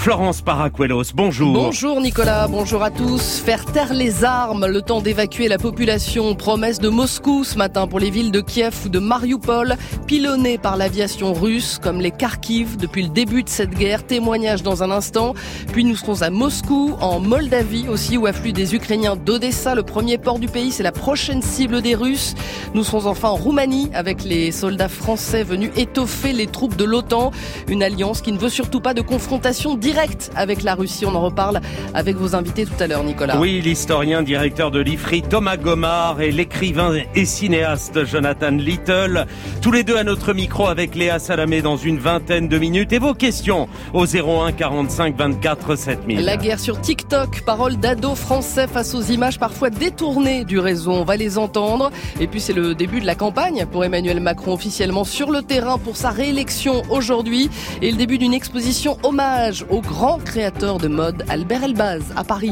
Florence Paracuelos, bonjour. Bonjour Nicolas, bonjour à tous. Faire taire les armes, le temps d'évacuer la population. Promesse de Moscou ce matin pour les villes de Kiev ou de Mariupol, pilonnées par l'aviation russe, comme les Kharkiv depuis le début de cette guerre. Témoignage dans un instant. Puis nous serons à Moscou, en Moldavie aussi, où affluent des Ukrainiens d'Odessa. Le premier port du pays, c'est la prochaine cible des Russes. Nous serons enfin en Roumanie, avec les soldats français venus étoffer les troupes de l'OTAN. Une alliance qui ne veut surtout pas de confrontation directe avec la Russie. On en reparle avec vos invités tout à l'heure, Nicolas. Oui, l'historien directeur de l'IFRI, Thomas Gomard, et l'écrivain et cinéaste Jonathan Little. Tous les deux à notre micro avec Léa Salamé dans une vingtaine de minutes. Et vos questions au 01 45 24 7000. La guerre sur TikTok, parole d'ados français face aux images parfois détournées du réseau. On va les entendre. Et puis c'est le début de la campagne pour Emmanuel Macron, officiellement sur le terrain pour sa réélection aujourd'hui. Et le début d'une exposition hommage au grand créateur de mode Albert Elbaz à Paris.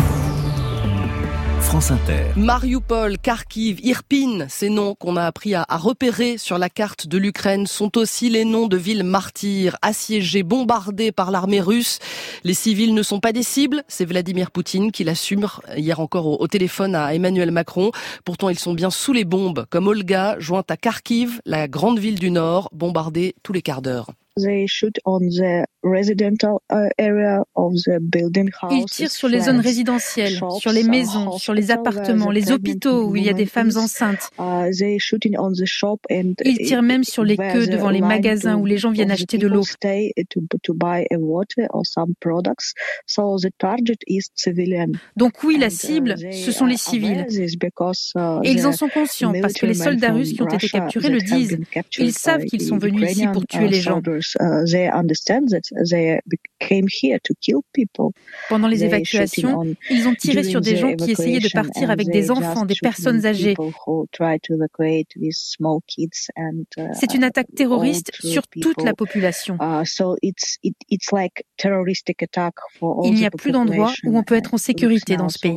France Inter. Mariupol, Kharkiv, Irpin, ces noms qu'on a appris à repérer sur la carte de l'Ukraine sont aussi les noms de villes martyrs, assiégées, bombardées par l'armée russe. Les civils ne sont pas des cibles, c'est Vladimir Poutine qui l'assume hier encore au téléphone à Emmanuel Macron. Pourtant, ils sont bien sous les bombes, comme Olga, jointe à Kharkiv, la grande ville du Nord, bombardée tous les quarts d'heure. Ils tirent sur les zones résidentielles, sur les maisons, sur les appartements, les hôpitaux où il y a des femmes enceintes. Ils tirent même sur les queues devant les magasins où les gens viennent acheter de l'eau. Donc oui, la cible, ce sont les civils. Et ils en sont conscients parce que les soldats russes qui ont été capturés le disent. Ils savent qu'ils sont venus ici pour tuer les gens. Pendant les évacuations, ils ont tiré sur des gens qui essayaient de partir avec des enfants, des personnes âgées. C'est une attaque terroriste sur toute la population. Il n'y a plus d'endroit où on peut être en sécurité dans ce pays.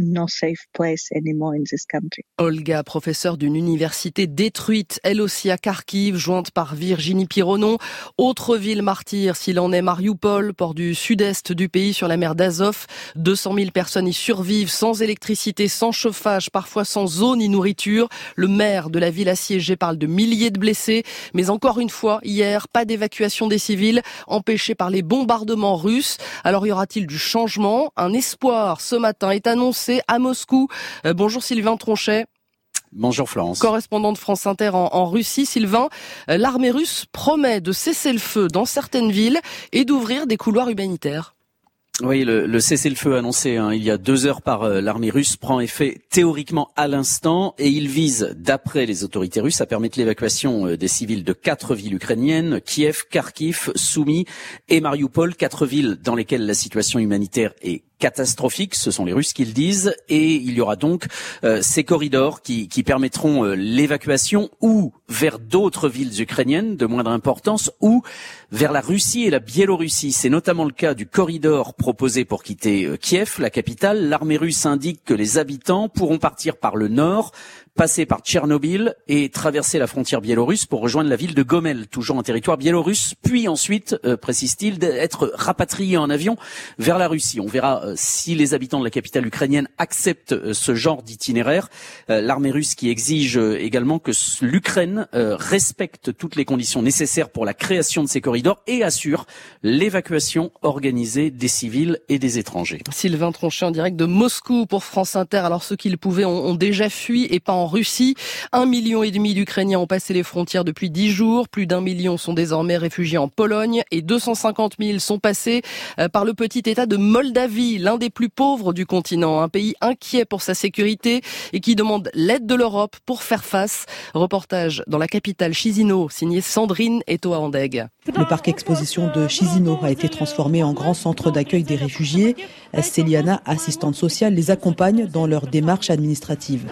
Olga, professeure d'une université détruite, elle aussi à Kharkiv, jointe par Virginie Pironon. Autre ville martyre, s'il en est, Mariupol, port du sud-est du pays sur la mer d'Azov. 200 000 personnes y survivent sans électricité, sans chauffage, parfois sans eau ni nourriture. Le maire de la ville assiégée parle de milliers de blessés. Mais encore une fois, hier, pas d'évacuation des civils, empêchés par les bombardements russes. Alors y aura-t-il du changement? Un espoir ce matin est annoncé à Moscou. Bonjour Sylvain Tronchet. Bonjour Florence. Correspondant de France Inter en Russie. Sylvain, l'armée russe promet de cesser le feu dans certaines villes et d'ouvrir des couloirs humanitaires. Oui, le cessez-le-feu annoncé il y a 2 heures par l'armée russe prend effet théoriquement à l'instant et il vise, d'après les autorités russes, à permettre l'évacuation des civils de 4 villes ukrainiennes, Kiev, Kharkiv, Soumy et Mariupol, 4 villes dans lesquelles la situation humanitaire est catastrophique, ce sont les Russes qui le disent, et il y aura donc ces corridors qui permettront l'évacuation ou vers d'autres villes ukrainiennes de moindre importance ou vers la Russie et la Biélorussie. C'est notamment le cas du corridor proposé pour quitter Kiev, la capitale. L'armée russe indique que les habitants pourront partir par le nord, passer par Tchernobyl et traverser la frontière biélorusse pour rejoindre la ville de Gomel, toujours en territoire biélorusse, puis ensuite, précise-t-il, d'être rapatriés en avion vers la Russie. On verra si les habitants de la capitale ukrainienne acceptent ce genre d'itinéraire. L'armée russe qui exige également que l'Ukraine respecte toutes les conditions nécessaires pour la création de ces corridors et assure l'évacuation organisée des civils et des étrangers. Sylvain Tronchet en direct de Moscou pour France Inter. Alors ceux qui le pouvaient ont déjà fui et pas en Russie. 1,5 million d'Ukrainiens ont passé les frontières depuis 10 jours. Plus d'1 million sont désormais réfugiés en Pologne et 250 000 sont passés par le petit État de Moldavie, l'un des plus pauvres du continent. Un pays inquiet pour sa sécurité et qui demande l'aide de l'Europe pour faire face. Reportage dans la capitale Chisinau, signé Sandrine Etoa-Andeg. Le parc exposition de Chisinau a été transformé en grand centre d'accueil des réfugiés. Céliana, assistante sociale, les accompagne dans leur démarche administrative.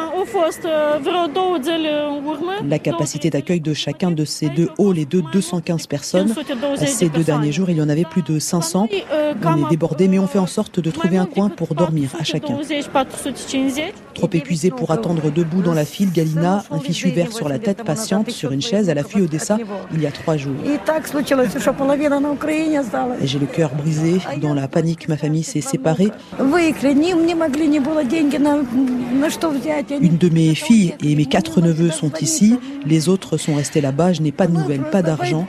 La capacité d'accueil de chacun de ces 2 halls est de 215 personnes. Ces 2 derniers jours, il y en avait plus de 500. On est débordés, mais on fait en sorte de trouver un coin pour dormir à chacun. Trop épuisée pour attendre debout dans la file, Galina, un fichu vert sur la tête, patiente sur une chaise. Elle a fui Odessa il y a 3 jours. J'ai le cœur brisé. Dans la panique, ma famille s'est séparée. Une de mes filles et mes 4 neveux sont ici. Les autres sont restés là-bas. Je n'ai pas de nouvelles, pas d'argent.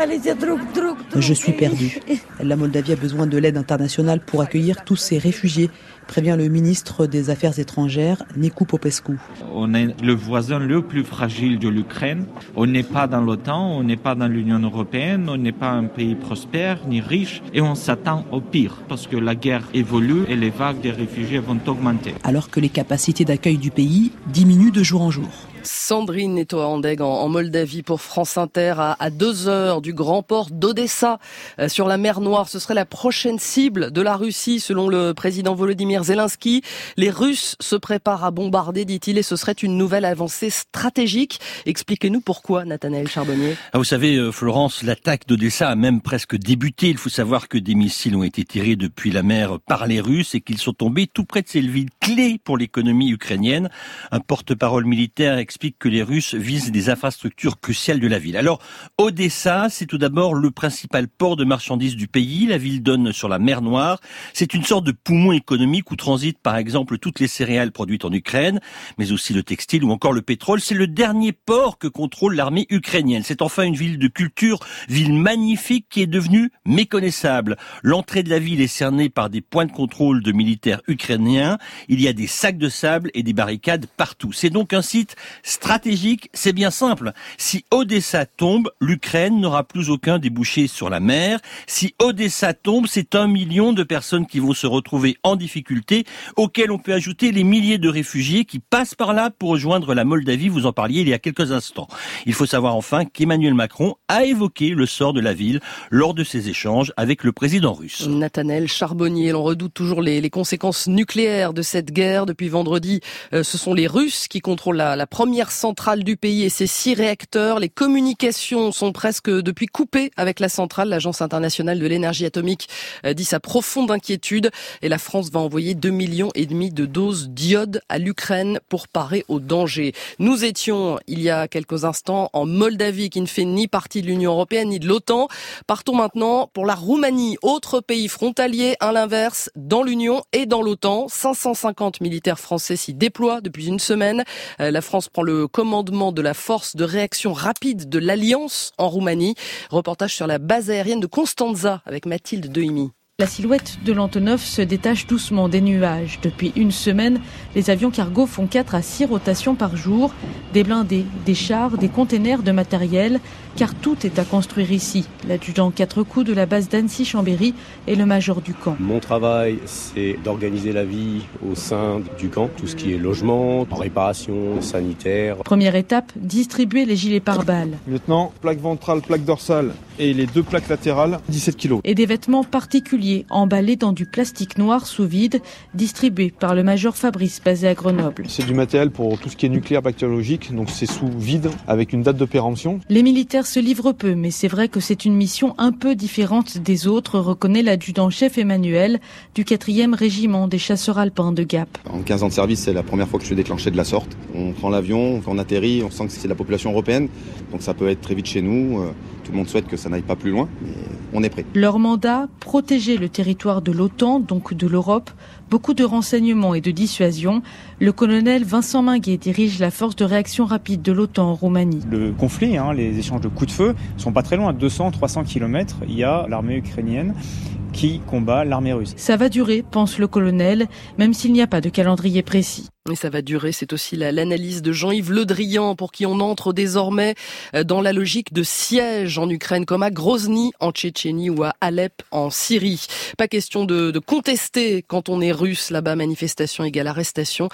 Je suis perdue. La Moldavie a besoin de l'aide internationale pour accueillir tous ces réfugiés, prévient le ministre des Affaires étrangères, Nicu Popescu. On est le voisin le plus fragile de l'Ukraine. On n'est pas dans l'OTAN, on n'est pas dans l'Union européenne, on n'est pas un pays prospère ni riche et on s'attend au pire parce que la guerre évolue et les vagues des réfugiés vont augmenter. Alors que les capacités d'accueil du pays diminuent de jour en jour. Sandrine Netoa-Andeg en Moldavie pour France Inter à 2 heures du grand port d'Odessa sur la mer Noire. Ce serait la prochaine cible de la Russie selon le président Volodymyr Zelensky. Les Russes se préparent à bombarder, dit-il, et ce serait une nouvelle avancée stratégique. Expliquez-nous pourquoi, Nathanaël Charbonnier. Vous savez, Florence, l'attaque d'Odessa a même presque débuté. Il faut savoir que des missiles ont été tirés depuis la mer par les Russes et qu'ils sont tombés tout près de ces villes clés pour l'économie ukrainienne. Un porte-parole militaire explique que les Russes visent des infrastructures cruciales de la ville. Alors, Odessa, c'est tout d'abord le principal port de marchandises du pays. La ville donne sur la mer Noire. C'est une sorte de poumon économique où transitent par exemple toutes les céréales produites en Ukraine, mais aussi le textile ou encore le pétrole. C'est le dernier port que contrôle l'armée ukrainienne. C'est enfin une ville de culture, ville magnifique qui est devenue méconnaissable. L'entrée de la ville est cernée par des points de contrôle de militaires ukrainiens. Il y a des sacs de sable et des barricades partout. C'est donc un site stratégique, c'est bien simple. Si Odessa tombe, l'Ukraine n'aura plus aucun débouché sur la mer. Si Odessa tombe, c'est 1 million de personnes qui vont se retrouver en difficulté, auxquelles on peut ajouter les milliers de réfugiés qui passent par là pour rejoindre la Moldavie. Vous en parliez il y a quelques instants. Il faut savoir enfin qu'Emmanuel Macron a évoqué le sort de la ville lors de ses échanges avec le président russe. Nathanaël Charbonnier, l'on redoute toujours les conséquences nucléaires de cette guerre. Depuis vendredi, ce sont les Russes qui contrôlent la première centrale du pays et ses 6 réacteurs. Les communications sont presque depuis coupées avec la centrale. L'Agence internationale de l'énergie atomique dit sa profonde inquiétude et la France va envoyer 2,5 millions de doses d'iode à l'Ukraine pour parer au danger. Nous étions il y a quelques instants en Moldavie qui ne fait ni partie de l'Union européenne ni de l'OTAN. Partons maintenant pour la Roumanie, autre pays frontalier, à l'inverse, dans l'Union et dans l'OTAN. 550 militaires français s'y déploient depuis une semaine. La France prend le commandement de la force de réaction rapide de l'Alliance en Roumanie. Reportage sur la base aérienne de Constanța avec Mathilde Dehimi. La silhouette de l'Antonov se détache doucement des nuages. Depuis une semaine, les avions cargo font 4 à 6 rotations par jour. Des blindés, des chars, des containers de matériel, car tout est à construire ici. L'adjudant 4 coups de la base d'Annecy-Chambéry est le major du camp. Mon travail, c'est d'organiser la vie au sein du camp. Tout ce qui est logement, réparation, sanitaire. Première étape, distribuer les gilets pare-balles. Lieutenant, plaque ventrale, plaque dorsale et les 2 plaques latérales, 17 kilos. Et des vêtements particuliers emballés dans du plastique noir sous vide, distribués par le major Fabrice basé à Grenoble. C'est du matériel pour tout ce qui est nucléaire bactériologique, donc c'est sous vide avec une date de péremption. Les militaires se livrent peu, mais c'est vrai que c'est une mission un peu différente des autres, reconnaît l'adjudant-chef Emmanuel du 4e régiment des chasseurs alpins de Gap. En 15 ans de service, c'est la première fois que je suis déclenché de la sorte. On prend l'avion, quand on atterrit, on sent que c'est la population européenne, donc ça peut être très vite chez nous. Tout le monde souhaite que ça n'aille pas plus loin, mais on est prêt. Leur mandat, protéger le territoire de l'OTAN, donc de l'Europe. Beaucoup de renseignements et de dissuasion. Le colonel Vincent Minguet dirige la force de réaction rapide de l'OTAN en Roumanie. Le conflit, les échanges de coups de feu sont pas très loin, à 200-300 km. Il y a l'armée ukrainienne qui combat l'armée russe. Ça va durer, pense le colonel, même s'il n'y a pas de calendrier précis. Et ça va durer, c'est aussi l'analyse de Jean-Yves Le Drian pour qui on entre désormais dans la logique de siège en Ukraine, comme à Grozny en Tchétchénie ou à Alep en Syrie. Pas question de contester quand on est russe là-bas, manifestation égale arrestation.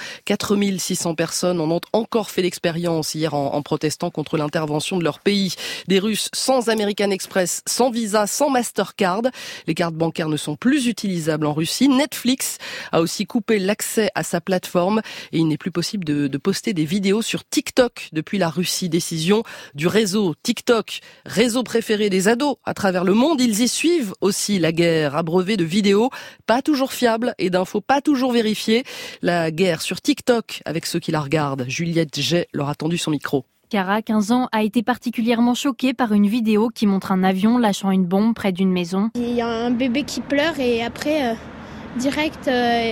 4600 personnes en ont encore fait l'expérience hier en protestant contre l'intervention de leur pays. Des Russes sans American Express, sans Visa, sans Mastercard. Les cartes bancaires ne sont plus utilisables en Russie. Netflix a aussi coupé l'accès à sa plateforme. Et il n'est plus possible de poster des vidéos sur TikTok depuis la Russie. Décision du réseau TikTok, réseau préféré des ados à travers le monde. Ils y suivent aussi la guerre, abreuvés de vidéos pas toujours fiables et d'infos faut pas toujours vérifier. La guerre sur TikTok avec ceux qui la regardent. Juliette Jay leur a tendu son micro. Cara, 15 ans, a été particulièrement choquée par une vidéo qui montre un avion lâchant une bombe près d'une maison. Il y a un bébé qui pleure et après, direct,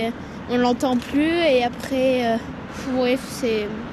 on l'entend plus et après, bref,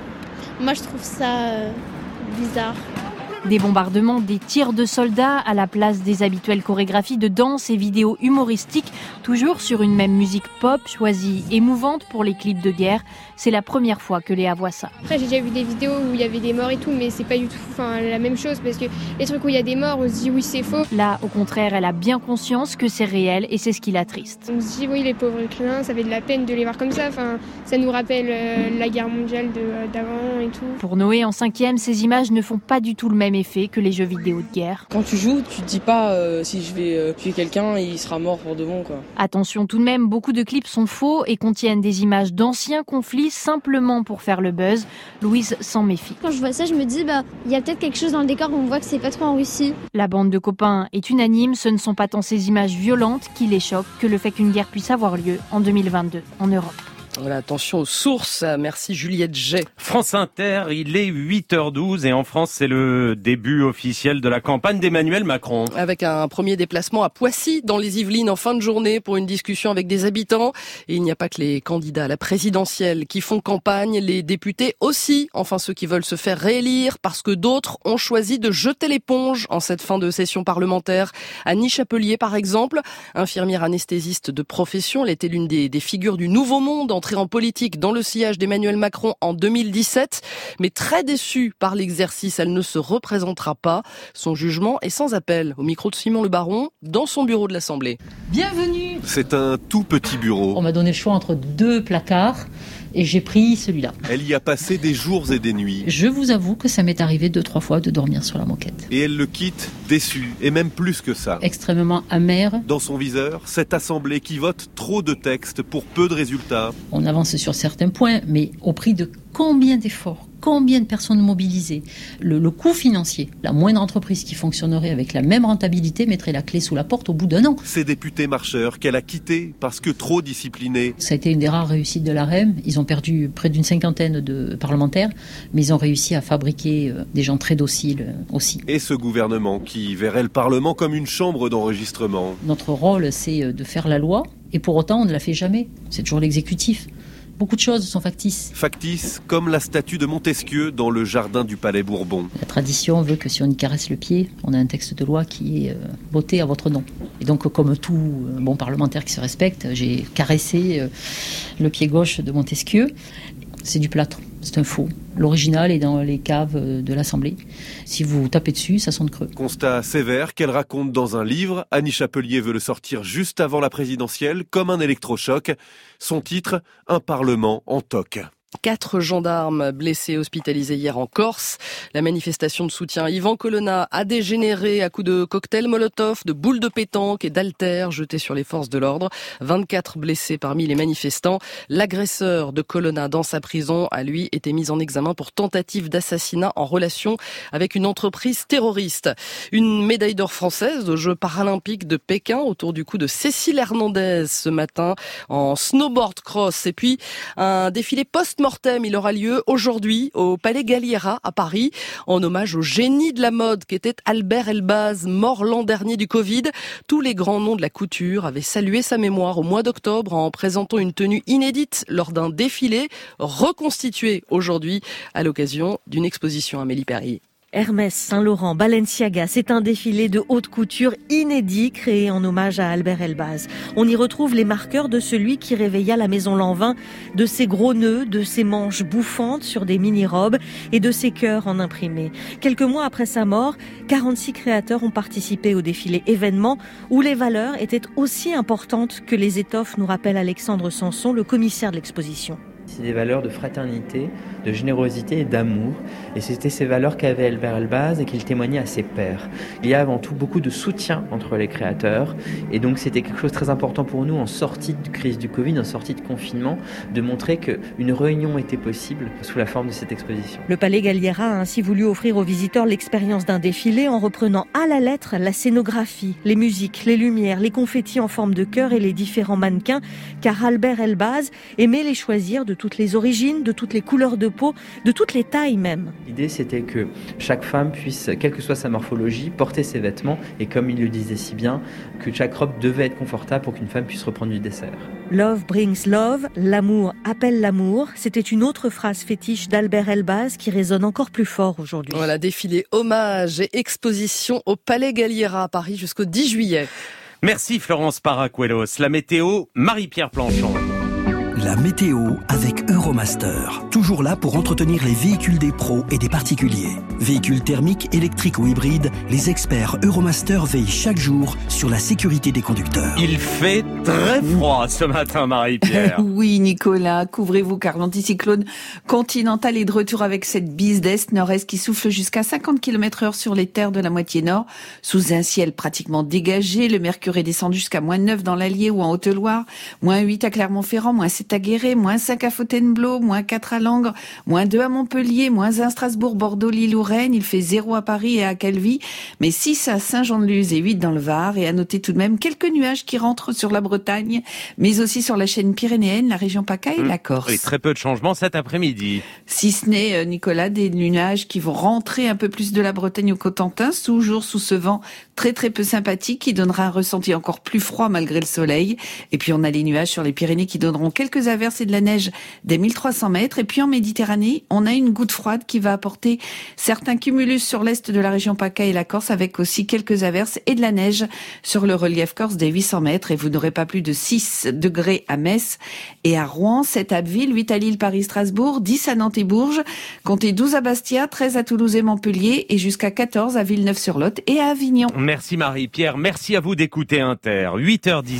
moi je trouve ça bizarre. Des bombardements, des tirs de soldats à la place des habituelles chorégraphies de danse et vidéos humoristiques, toujours sur une même musique pop choisie émouvante pour les clips de guerre. C'est la première fois que Léa voit ça. Après, j'ai déjà vu des vidéos où il y avait des morts et tout, mais c'est pas du tout la même chose parce que les trucs où il y a des morts, on se dit oui, c'est faux. Là, au contraire, elle a bien conscience que c'est réel et c'est ce qui l'attriste. On se dit oui, les pauvres Ukrainiens, ça fait de la peine de les voir comme ça. Ça nous rappelle la guerre mondiale d'avant et tout. Pour Noé, en 5e, ces images ne font pas du tout le même effet que les jeux vidéo de guerre. Quand tu joues, tu te dis pas si je vais tuer quelqu'un, il sera mort pour de bon, quoi. Attention tout de même, beaucoup de clips sont faux et contiennent des images d'anciens conflits simplement pour faire le buzz. Louise s'en méfie. Quand je vois ça, je me dis il y a peut-être quelque chose dans le décor, on voit que c'est pas trop en Russie. La bande de copains est unanime, ce ne sont pas tant ces images violentes qui les choquent que le fait qu'une guerre puisse avoir lieu en 2022 en Europe. Voilà, attention aux sources. Merci Juliette Jay. France Inter, il est 8h12 et en France, c'est le début officiel de la campagne d'Emmanuel Macron. Avec un premier déplacement à Poissy, dans les Yvelines, en fin de journée pour une discussion avec des habitants. Et il n'y a pas que les candidats à la présidentielle qui font campagne, les députés aussi, enfin ceux qui veulent se faire réélire, parce que d'autres ont choisi de jeter l'éponge en cette fin de session parlementaire. Annie Chapelier, par exemple, infirmière anesthésiste de profession, elle était l'une des figures du Nouveau Monde, entrée en politique dans le sillage d'Emmanuel Macron en 2017, mais très déçue par l'exercice, elle ne se représentera pas. Son jugement est sans appel. Au micro de Simon Le Baron, dans son bureau de l'Assemblée. Bienvenue. C'est un tout petit bureau. On m'a donné le choix entre 2 placards et j'ai pris celui-là. Elle y a passé des jours et des nuits. Je vous avoue que ça m'est arrivé 2-3 fois de dormir sur la moquette. Et elle le quitte déçue, et même plus que ça. Extrêmement amère. Dans son viseur, cette assemblée qui vote trop de textes pour peu de résultats. On avance sur certains points, mais au prix de combien d'efforts, combien de personnes mobilisées. Le coût financier, la moindre entreprise qui fonctionnerait avec la même rentabilité mettrait la clé sous la porte au bout d'1 an. Ces députés marcheurs qu'elle a quittés parce que trop disciplinés. Ça a été une des rares réussites de l'AREM. Ils ont perdu près d'une 50aine de parlementaires, mais ils ont réussi à fabriquer des gens très dociles aussi. Et ce gouvernement qui verrait le Parlement comme une chambre d'enregistrement. Notre rôle, c'est de faire la loi, et pour autant, on ne la fait jamais. C'est toujours l'exécutif. Beaucoup de choses sont factices. Factices, comme la statue de Montesquieu dans le jardin du Palais Bourbon. La tradition veut que si on y caresse le pied, on a un texte de loi qui est voté à votre nom. Et donc, comme tout bon parlementaire qui se respecte, j'ai caressé le pied gauche de Montesquieu. C'est du plâtre, c'est un faux. L'original est dans les caves de l'Assemblée. Si vous tapez dessus, ça sonne creux. Constat sévère qu'elle raconte dans un livre. Annie Chapelier veut le sortir juste avant la présidentielle, comme un électrochoc. Son titre, Un Parlement en toc. 4 gendarmes blessés hospitalisés hier en Corse. La manifestation de soutien à Yvan Colonna a dégénéré à coups de cocktails Molotov, de boules de pétanque et d'haltères jetés sur les forces de l'ordre. 24 blessés parmi les manifestants. L'agresseur de Colonna dans sa prison a lui été mis en examen pour tentative d'assassinat en relation avec une entreprise terroriste. Une médaille d'or française aux Jeux paralympiques de Pékin autour du cou de Cécile Hernandez ce matin en snowboard cross. Et puis un défilé post-mortem, il aura lieu aujourd'hui au Palais Galliera à Paris en hommage au génie de la mode qu'était Albert Elbaz, mort l'an dernier du Covid. Tous les grands noms de la couture avaient salué sa mémoire au mois d'octobre en présentant une tenue inédite lors d'un défilé reconstitué aujourd'hui à l'occasion d'une exposition Amélie Perrier. Hermès, Saint-Laurent, Balenciaga, c'est un défilé de haute couture inédit créé en hommage à Albert Elbaz. On y retrouve les marqueurs de celui qui réveilla la maison Lanvin, de ses gros nœuds, de ses manches bouffantes sur des mini-robes et de ses cœurs en imprimé. Quelques mois après sa mort, 46 créateurs ont participé au défilé événement où les valeurs étaient aussi importantes que les étoffes, nous rappelle Alexandre Sanson, le commissaire de l'exposition. C'est des valeurs de fraternité, de générosité et d'amour. Et c'était ces valeurs qu'avait Albert Elbaz et qu'il témoignait à ses pairs. Il y a avant tout beaucoup de soutien entre les créateurs. Et donc c'était quelque chose de très important pour nous en sortie de crise du Covid, en sortie de confinement, de montrer qu'une réunion était possible sous la forme de cette exposition. Le Palais Galliera a ainsi voulu offrir aux visiteurs l'expérience d'un défilé en reprenant à la lettre la scénographie, les musiques, les lumières, les confettis en forme de cœur et les différents mannequins, car Albert Elbaz aimait les choisir de toutes les origines, de toutes les couleurs de peau, de toutes les tailles même. L'idée, c'était que chaque femme puisse, quelle que soit sa morphologie, porter ses vêtements et comme il le disait si bien, que chaque robe devait être confortable pour qu'une femme puisse reprendre du dessert. Love brings love, l'amour appelle l'amour. C'était une autre phrase fétiche d'Albert Elbaz qui résonne encore plus fort aujourd'hui. Voilà, défilé hommage et exposition au Palais Galliera à Paris jusqu'au 10 juillet. Merci Florence Paracuelos. La météo, Marie-Pierre Planchon. La météo avec Euromaster. Toujours là pour entretenir les véhicules des pros et des particuliers. Véhicules thermiques, électriques ou hybrides, les experts Euromaster veillent chaque jour sur la sécurité des conducteurs. Il fait très froid ce matin, Marie-Pierre. Oui, Nicolas, couvrez-vous car l'anticyclone continental est de retour avec cette bise d'est-nord-est qui souffle jusqu'à 50 km/h sur les terres de la moitié nord. Sous un ciel pratiquement dégagé, le mercure est descendu jusqu'à -9 dans l'Allier ou en Haute-Loire, -8 à Clermont-Ferrand, -7 à Guéret, -5 à Fontainebleau, -4 à Langres, -2 à Montpellier, -1 Strasbourg, Bordeaux, Lille ou Rennes. Il fait 0 à Paris et à Calvi, mais 6 à Saint-Jean-de-Luz et 8 dans le Var. Et à noter tout de même quelques nuages qui rentrent sur la Bretagne, mais aussi sur la chaîne pyrénéenne, la région PACA et la Corse. Et très peu de changements cet après-midi. Si ce n'est, Nicolas, des nuages qui vont rentrer un peu plus de la Bretagne au Cotentin, toujours sous ce vent très très peu sympathique qui donnera un ressenti encore plus froid malgré le soleil. Et puis on a les nuages sur les Pyrénées qui donneront quelques averses et de la neige dès 1300 mètres. Et puis en Méditerranée, on a une goutte froide qui va apporter certains cumulus sur l'est de la région PACA et la Corse, avec aussi quelques averses et de la neige sur le relief corse des 800 mètres. Et vous n'aurez pas plus de 6 degrés à Metz et à Rouen, 7 à Abbeville, 8 à Lille, Paris, Strasbourg, 10 à Nantes et Bourges, comptez 12 à Bastia, 13 à Toulouse et Montpellier et jusqu'à 14 à Villeneuve-sur-Lot et à Avignon. Merci Marie-Pierre, merci à vous d'écouter Inter. 8h10.